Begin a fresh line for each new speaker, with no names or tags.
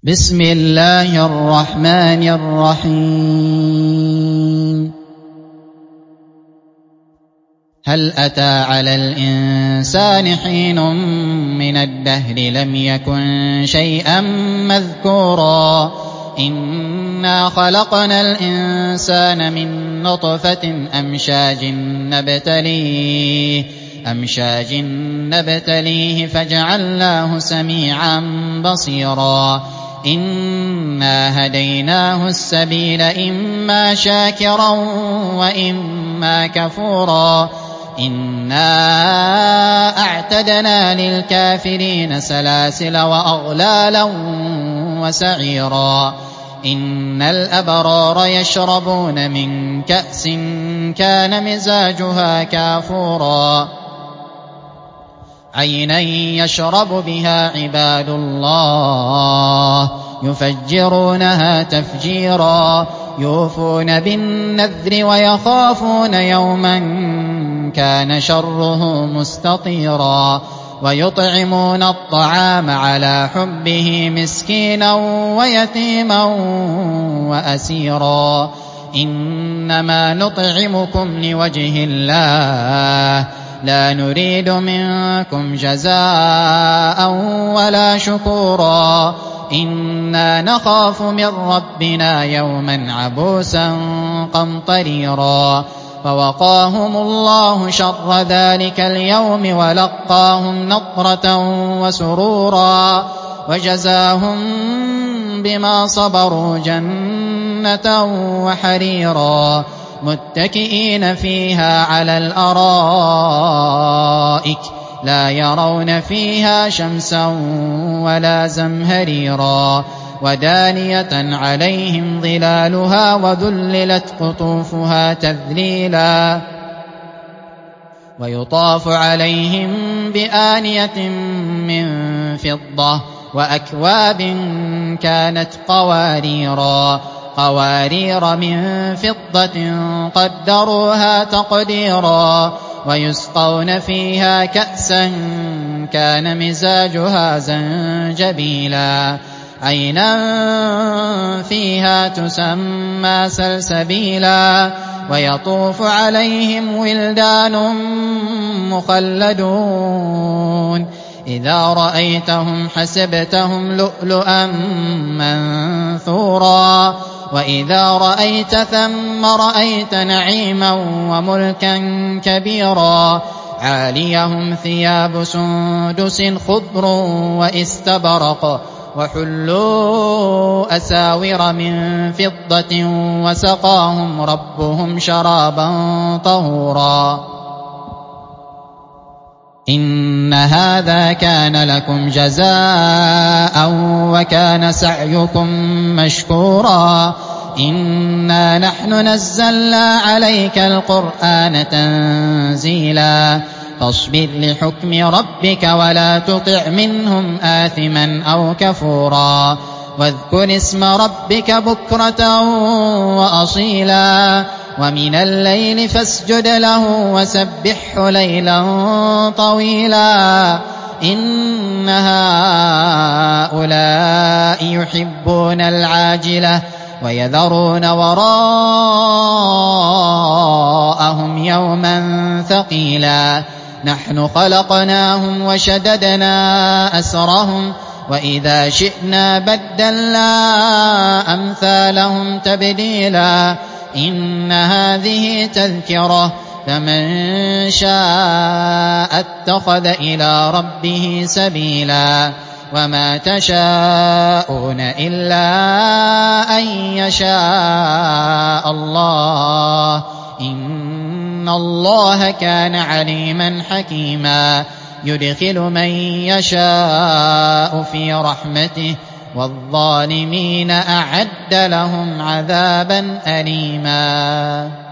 بسم الله الرحمن الرحيم. هل أتى على الإنسان حين من الدهر لم يكن شيئا مذكورا إنا خلقنا الإنسان من نطفة أمشاج نبتليه فجعلناه سميعا بصيرا إنا هديناه السبيل إما شاكرا وإما كفورا إنا أعتدنا للكافرين سلاسل وأغلالا وسعيرا إن الأبرار يشربون من كأس كان مزاجها كافورا عينا يشرب بها عباد الله يفجرونها تفجيرا يوفون بالنذر ويخافون يوما كان شره مستطيرا ويطعمون الطعام على حبه مسكينا ويتيما وأسيرا إنما نطعمكم لوجه الله لا نريد منكم جزاء ولا شكورا إنا نخاف من ربنا يوما عبوسا قمطريرا فوقاهم الله شر ذلك اليوم ولقاهم نضرة وسرورا وجزاهم بما صبروا جنة وحريرا متكئين فيها على الأرائك لا يرون فيها شمسا ولا زمهريرا ودانية عليهم ظلالها وذللت قطوفها تذليلا ويطاف عليهم بآنية من فضة وأكواب كانت قوارير من فضة قدروها تقديرا ويسقون فيها كأسا كان مزاجها زنجبيلا عينا فيها تسمى سلسبيلا ويطوف عليهم ولدان مخلدون إذا رأيتهم حسبتهم لؤلؤا منثورا وإذا رأيت ثم رأيت نعيما وملكا كبيرا عاليهم ثياب سندس خضر واستبرق وحلوا أساور من فضة وسقاهم ربهم شرابا طهورا إن هذا كان لكم جزاء وكان سعيكم مشكورا إنا نحن نزلنا عليك القرآن تنزيلا فاصبر لحكم ربك ولا تطع منهم آثما أو كفورا واذكر اسم ربك بكرة وأصيلا ومن الليل فاسجد له وسبحه ليلا طويلا إن هؤلاء يحبون العاجلة ويذرون وراءهم يوما ثقيلا نحن خلقناهم وشددنا أسرهم وإذا شئنا بدلنا أمثالهم تبديلا إن هذه تذكرة فمن شاء اتخذ إلى ربه سبيلا وما تشاءون إلا أن يشاء الله إن الله كان عليما حكيما يدخل من يشاء في رحمته والظالمين أعد لهم عذابا أليما